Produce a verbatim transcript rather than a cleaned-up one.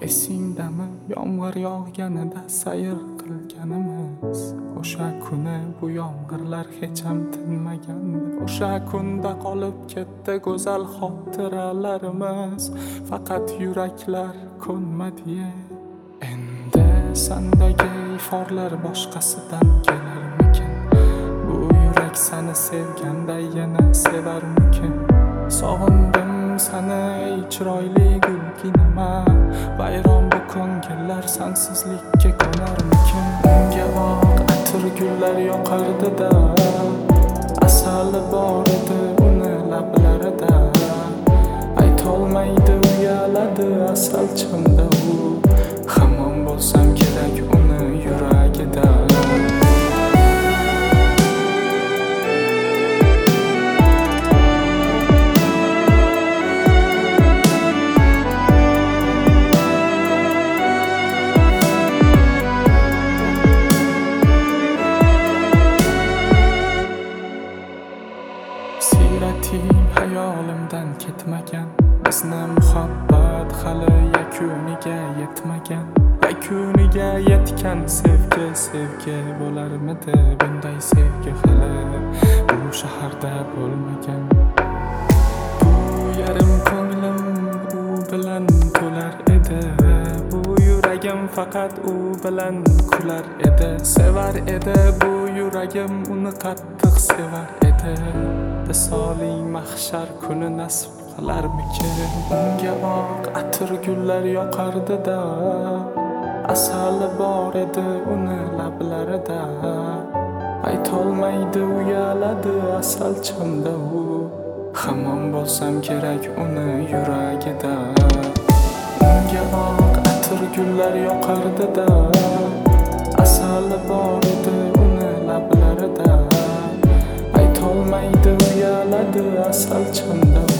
Esingdami yomg'ir yog'ganida sayr qilganimiz? O'sha kuni bu yomg'irlar hech ham tinmagandi. O'sha kunda qolib ketdi go'zal xotiralarimiz. Faqat yuraklar ko'nmadi. Endi sandagi iforlar boshqasidan kelarmikin? Bu yurak seni sevganda yana sevarmikin? Sog'indim seni ey chiroyli gulginama. Bayron bu ko'ngillar sensizlikka ko'narmikin? Unga oq atir gullar yoqardi-da, asali bor edi uni lablarida. Aytolmaydi uyaladi asal chinda u. Hamon bo'lsam kerak uni yuragida. Sirating hayolimdan ketmagan, bizni muhabbat hali yakuniga yetmagan. Yakuniga yetgan sevgi sevgi bo'larmidi? Bunday sevgi hali bu shaharda bo'lmagan. Bu yarim ko'nglim u bilan to'lar edi. Bu yuragim faqat u bilan kular edi. Sevar edi bu yuragim uni qattiq sevar edi. Visoling mahshar kuni nasib qilarmikin? Unga oq atir gullar yoqardi-da, asali bor edi uni lablarida. Aytolmaydi uyaladi asal chinda u. Hamon bo'lsam kerak uni yuragida. Unga oq atir gullar yoqardi-da, asali bor edi uni lablarida. Aytolmaydi uyaladi asal chinda u.